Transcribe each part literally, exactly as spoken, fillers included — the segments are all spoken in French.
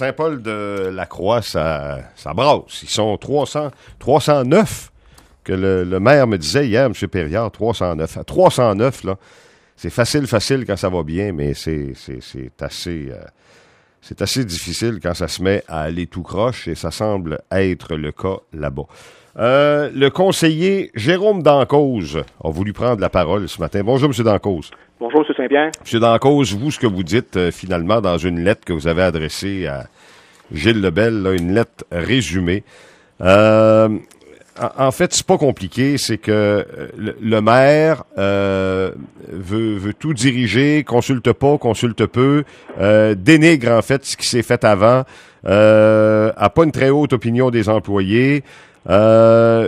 Saint-Paul-de-la-Croix, ça, ça brasse. Ils sont trois cents, trois cent neuf, que le, le maire me disait hier, M. Périard, trois cent neuf. À trois cent neuf, là, c'est facile, facile quand ça va bien, mais c'est, c'est, c'est assez... Euh, c'est assez difficile quand ça se met à aller tout croche, et ça semble être le cas là-bas. Euh, le conseiller Jérôme Dancause a voulu prendre la parole ce matin. Bonjour, M. Dancause. Bonjour, M. Saint-Pierre. M. Dancause, vous, ce que vous dites, euh, finalement, dans une lettre que vous avez adressée à Gilles Lebel, là, une lettre résumée. Euh, en, en fait, c'est pas compliqué, c'est que le, le maire euh, veut, veut tout diriger, consulte pas, consulte peu, euh, dénigre, en fait, ce qui s'est fait avant, euh, a pas une très haute opinion des employés. Euh,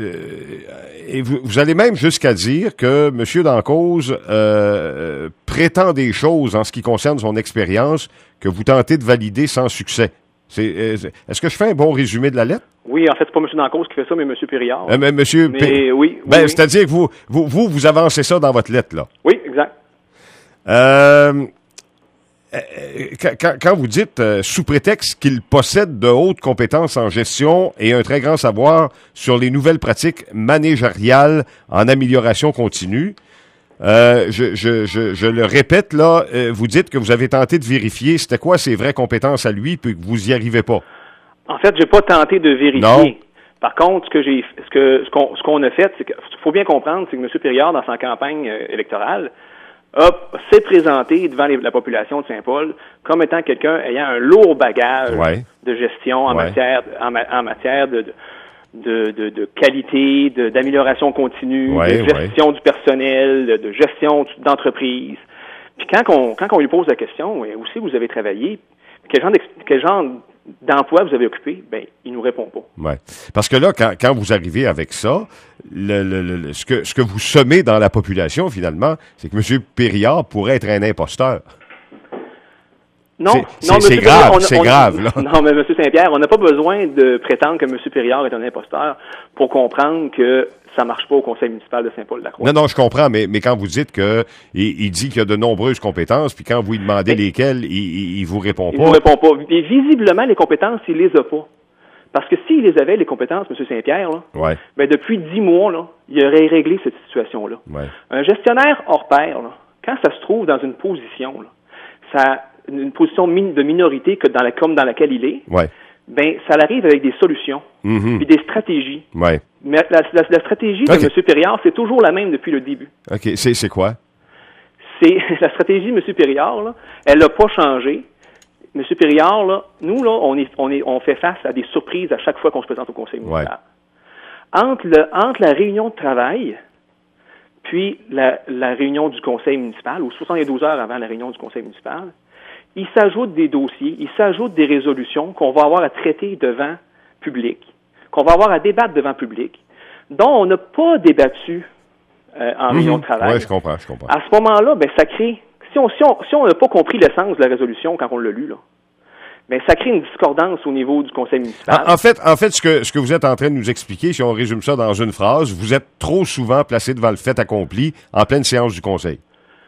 et vous, vous allez même jusqu'à dire que M. Dancause euh, prétend des choses en ce qui concerne son expérience que vous tentez de valider sans succès. C'est, est-ce que je fais un bon résumé de la lettre? Oui, en fait, c'est pas M. Dancause qui fait ça, mais M. Périard. Euh, mais monsieur mais P... oui, ben, oui, c'est-à-dire que vous, vous, vous, vous avancez ça dans votre lettre, là. Oui, exact. Euh... Quand, quand vous dites, euh, sous prétexte qu'il possède de hautes compétences en gestion et un très grand savoir sur les nouvelles pratiques managériales en amélioration continue, euh, je, je, je, je le répète là, euh, vous dites que vous avez tenté de vérifier c'était quoi ses vraies compétences à lui, puis que vous y arrivez pas. En fait, j'ai pas tenté de vérifier. Non. Par contre, ce que j'ai, ce que ce qu'on, ce qu'on a fait, c'est que faut bien comprendre, c'est que M. Périard, dans sa campagne euh, électorale, Hop, s'est présenté devant les, la population de Saint-Paul comme étant quelqu'un ayant un lourd bagage ouais. de gestion en ouais. matière en, en matière de, de, de, de qualité, de, d'amélioration continue, ouais, de gestion ouais. du personnel, de, de gestion d'entreprise. Puis quand on, quand on lui pose la question, où si vous avez travaillé, quel genre, quel genre d'emploi vous avez occupé, ben il nous répond pas. Ouais. Parce que là, quand, quand vous arrivez avec ça, le, le, le, ce que ce que vous semez dans la population, finalement, c'est que M. Périard pourrait être un imposteur. Non, c'est, non, c'est, c'est grave, on, c'est on, grave, là. Non, mais M. Saint-Pierre, on n'a pas besoin de prétendre que M. Périard est un imposteur pour comprendre que ça marche pas au conseil municipal de Saint-Paul-de-la-Croix. Non, non, je comprends, mais, mais quand vous dites que il, il dit qu'il y a de nombreuses compétences, puis quand vous lui demandez mais, lesquelles, il, il, il vous répond il pas. Il vous répond pas. Et visiblement, les compétences, il les a pas. Parce que s'il les avait, les compétences, M. Saint-Pierre, là, ouais. ben depuis dix mois, là, il aurait réglé cette situation-là. Ouais. Un gestionnaire hors pair, là, quand ça se trouve dans une position, là, ça, une position de minorité que dans la, comme dans laquelle il est, ouais. ben ça arrive avec des solutions mm-hmm. et des stratégies. Ouais. Mais la, la, la stratégie okay. de M. Périard, c'est toujours la même depuis le début. OK. C'est, c'est quoi? C'est la stratégie de M. Périard, là, elle n'a pas changé. M. Périard, là, nous, là, on, est, on, est, on fait face à des surprises à chaque fois qu'on se présente au conseil municipal. Ouais. Entre, le, entre la réunion de travail puis la, la réunion du conseil municipal, ou soixante-douze heures avant la réunion du conseil municipal, il s'ajoute des dossiers, il s'ajoute des résolutions qu'on va avoir à traiter devant public, qu'on va avoir à débattre devant public, dont on n'a pas débattu euh, en mmh, réunion de travail. Oui, je comprends, je comprends. À ce moment-là, ben, ça crée... Si on si on si on n'a pas compris l'essence de la résolution quand on l'a lu, là, ben ça crée une discordance au niveau du conseil municipal. En, en fait, en fait, ce que ce que vous êtes en train de nous expliquer, si on résume ça dans une phrase, vous êtes trop souvent placé devant le fait accompli en pleine séance du conseil.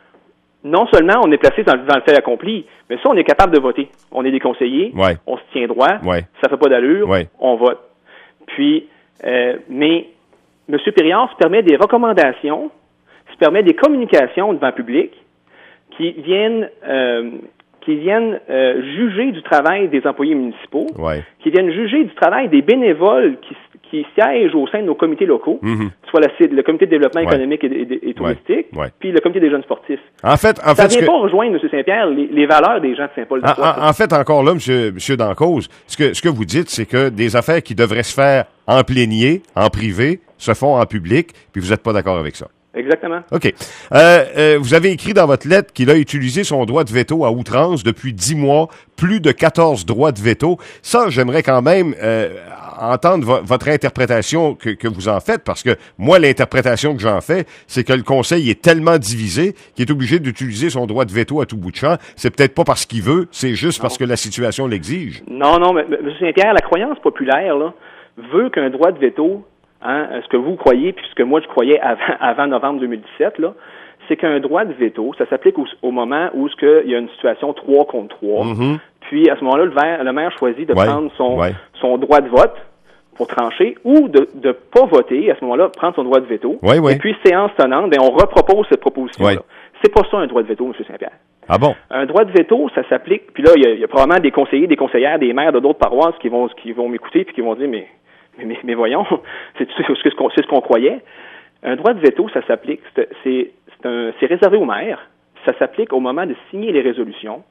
Non seulement on est placé dans, dans le fait accompli, mais ça, on est capable de voter. On est des conseillers, ouais. on se tient droit, ouais. ça fait pas d'allure, ouais. on vote. Puis, euh, mais M. Périard se permet des recommandations, se permet des communications devant le public qui viennent euh, qui viennent euh, juger du travail des employés municipaux, ouais. qui viennent juger du travail des bénévoles qui, qui siègent au sein de nos comités locaux, mm-hmm. soit la, le comité de développement ouais. économique et, et, et touristique, ouais. Ouais. puis le comité des jeunes sportifs. En fait, en ça fait, ne vient que... pas rejoindre, M. Saint-Pierre, les, les valeurs des gens de Saint-Paul-de-la-Croix. En, en, en fait, encore là, M. Monsieur Dancause, ce que, ce que vous dites, c'est que des affaires qui devraient se faire en plénier, en privé, se font en public, puis vous n'êtes pas d'accord avec ça. Exactement. OK. Euh, euh, vous avez écrit dans votre lettre qu'il a utilisé son droit de veto à outrance depuis dix mois, plus de quatorze droits de veto. Ça, j'aimerais quand même euh, entendre vo- votre interprétation que, que vous en faites, parce que moi, l'interprétation que j'en fais, c'est que le Conseil est tellement divisé qu'il est obligé d'utiliser son droit de veto à tout bout de champ. C'est peut-être pas parce qu'il veut, c'est juste non. parce que la situation l'exige. Non, non, mais M. Saint-Pierre, la croyance populaire là, veut qu'un droit de veto... Hein, ce que vous croyez, puis ce que moi je croyais avant, avant novembre deux mille dix-sept, là, c'est qu'un droit de veto, ça s'applique au, au moment où il y a une situation trois contre trois, mm-hmm. Puis, à ce moment-là, le maire, le maire choisit de ouais. prendre son, ouais. son droit de vote pour trancher ou de ne pas voter, à ce moment-là, prendre son droit de veto. Ouais, ouais. Et puis, séance tenante, ben, on repropose cette proposition-là. Ouais. C'est pas ça un droit de veto, M. Saint-Pierre. Ah bon? Un droit de veto, ça s'applique, puis là, il y, y a probablement des conseillers, des conseillères, des maires de d'autres paroisses qui vont qui vont m'écouter puis qui vont dire, mais, mais, mais voyons, c'est, c'est, ce qu'on, c'est ce qu'on croyait. Un droit de veto, ça s'applique, c'est, c'est, c'est, un, c'est réservé aux maires, ça s'applique au moment de signer les résolutions,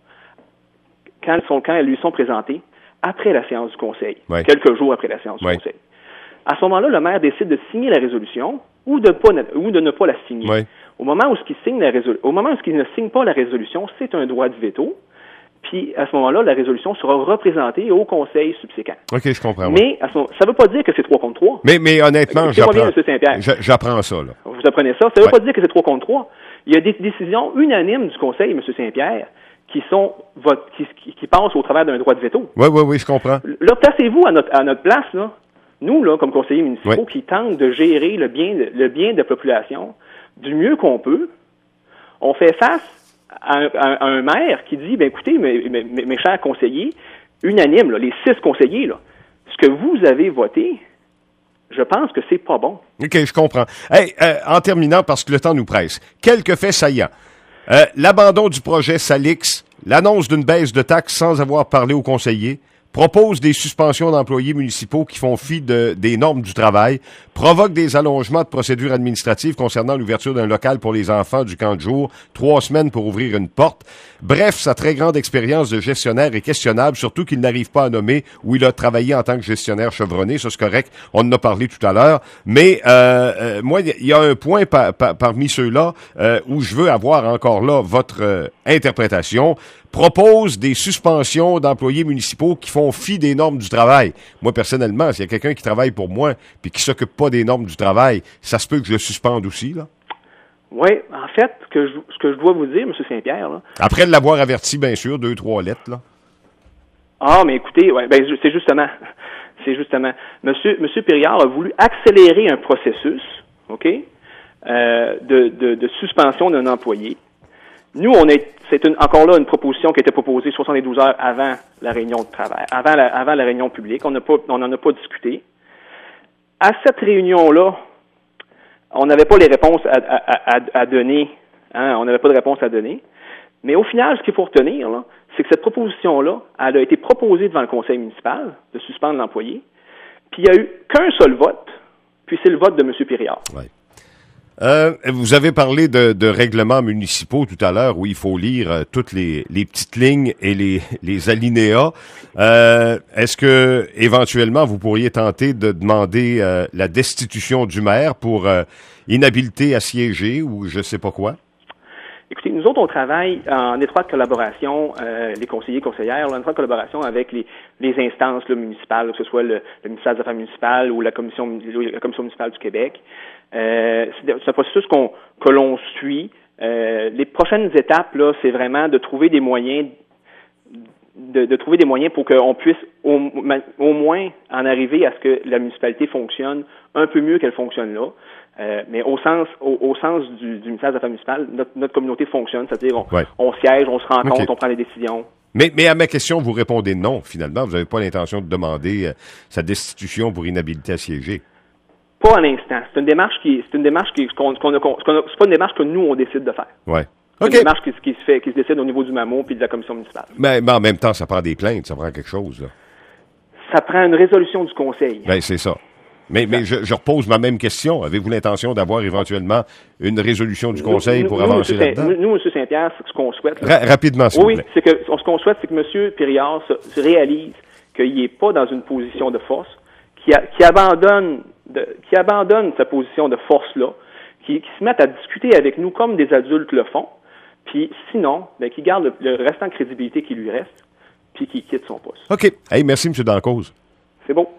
quand elles, sont, quand elles lui sont présentées, après la séance du conseil, ouais. quelques jours après la séance ouais. du conseil. À ce moment-là, le maire décide de signer la résolution ou de, pas, ou de ne pas la signer. Ouais. Au moment où il signe la résolution, au moment où il ne signe pas la résolution, c'est un droit de veto. Puis à ce moment-là, la résolution sera représentée au conseil subséquent. OK, je comprends. Mais à ce moment, ça ne veut pas dire que c'est trois contre trois. Mais, mais honnêtement, j'apprends, bien, M. Saint-Pierre. j'apprends ça. Là. Vous apprenez ça. Ça ne veut ouais. pas dire que c'est trois contre trois. Il y a des décisions unanimes du conseil, M. Saint-Pierre, qui sont qui, qui, qui passent au travers d'un droit de veto. Oui, oui, oui, je comprends. Là, placez-vous à notre, à notre place, là. Nous, là, comme conseillers municipaux, ouais. qui tentent de gérer le bien, le bien de la population du mieux qu'on peut. On fait face à un, à un maire qui dit, ben écoutez, mes, mes, mes chers conseillers, unanimes, là, les six conseillers, là, ce que vous avez voté, je pense que c'est pas bon. OK, je comprends. Hey, euh, en terminant, parce que le temps nous presse, quelques faits saillants. Euh, l'abandon du projet Salix, l'annonce d'une baisse de taxes sans avoir parlé aux conseillers, propose des suspensions d'employés municipaux qui font fi de, des normes du travail, provoque des allongements de procédures administratives concernant l'ouverture d'un local pour les enfants du camp de jour, trois semaines pour ouvrir une porte. Bref, sa très grande expérience de gestionnaire est questionnable, surtout qu'il n'arrive pas à nommer où il a travaillé en tant que gestionnaire chevronné. Ça, c'est correct. On en a parlé tout à l'heure. Mais euh, euh, moi, il y a un point par, par, parmi ceux-là euh, où je veux avoir encore là votre euh, interprétation. Propose des suspensions d'employés municipaux qui font fi des normes du travail. Moi, personnellement, s'il y a quelqu'un qui travaille pour moi puis qui s'occupe pas des normes du travail, ça se peut que je le suspende aussi, là. Oui, en fait, ce que je, ce que je dois vous dire, M. Saint-Pierre, là... Après l'avoir averti, bien sûr, deux, trois lettres, là. Ah, mais écoutez, ouais, ben, c'est justement, c'est justement, Monsieur, Monsieur Périard a voulu accélérer un processus, OK, euh, de, de, de suspension d'un employé. Nous, on est, c'est une, encore là une proposition qui a été proposée soixante-douze heures avant la réunion de travail, avant la, avant la réunion publique. On n'a pas, on n'en a pas discuté. À cette réunion-là, on n'avait pas les réponses à, à, à, à donner. Hein, on n'avait pas de réponse à donner. Mais au final, ce qu'il faut retenir, là, c'est que cette proposition-là, elle a été proposée devant le conseil municipal de suspendre l'employé. Puis il n'y a eu qu'un seul vote. Puis c'est le vote de M. Périard. Ouais. Euh, vous avez parlé de, de règlements municipaux tout à l'heure où il faut lire euh, toutes les, les petites lignes et les, les alinéas. Euh, est-ce que éventuellement vous pourriez tenter de demander euh, la destitution du maire pour euh, inhabilité à siéger ou je sais pas quoi? Écoutez, nous autres, on travaille en étroite collaboration, euh, les conseillers, conseillères, en étroite collaboration avec les, les instances là, municipales, que ce soit le, le ministère des Affaires municipales ou la commission, la commission municipale du Québec. Euh, c'est, c'est un processus qu'on, que l'on suit. Euh, les prochaines étapes, là, c'est vraiment de trouver des moyens, de, de trouver des moyens pour qu'on puisse au, au moins en arriver à ce que la municipalité fonctionne un peu mieux qu'elle fonctionne là. Euh, mais au sens, au, au sens du, du ministère des Affaires municipales, notre, notre communauté fonctionne, c'est-à-dire on, ouais. on siège, on se rencontre, okay. on prend les décisions. Mais, mais à ma question, vous répondez non, finalement. Vous n'avez pas l'intention de demander euh, sa destitution pour inhabilité à siéger. Pas à l'instant. C'est une démarche qui, c'est une démarche qui, qu'on, qu'on a, qu'on a, c'est pas une démarche que nous on décide de faire. Ouais. C'est okay. une démarche qui, qui se fait, qui se décide au niveau du M A M O puis de la commission municipale. Mais, mais en même temps, ça prend des plaintes, ça prend quelque chose, là. Ça prend une résolution du conseil. Ben c'est ça. Mais, mais je, je repose ma même question. Avez-vous l'intention d'avoir éventuellement une résolution du conseil nous, pour nous, avancer là-dedans? Saint, nous, M. Saint-Pierre, ce qu'on souhaite... Ra- rapidement, s'il oui, vous plaît. Oui, c'est que ce qu'on souhaite, c'est que M. Périard se, se réalise qu'il n'est pas dans une position de force, qui, a, qui abandonne de, qui abandonne sa position de force-là, qui, qui se mette à discuter avec nous comme des adultes le font, puis sinon, ben, qui garde le, le restant de crédibilité qui lui reste, puis qui quitte son poste. OK. Hey, merci, M. Dancause. C'est bon.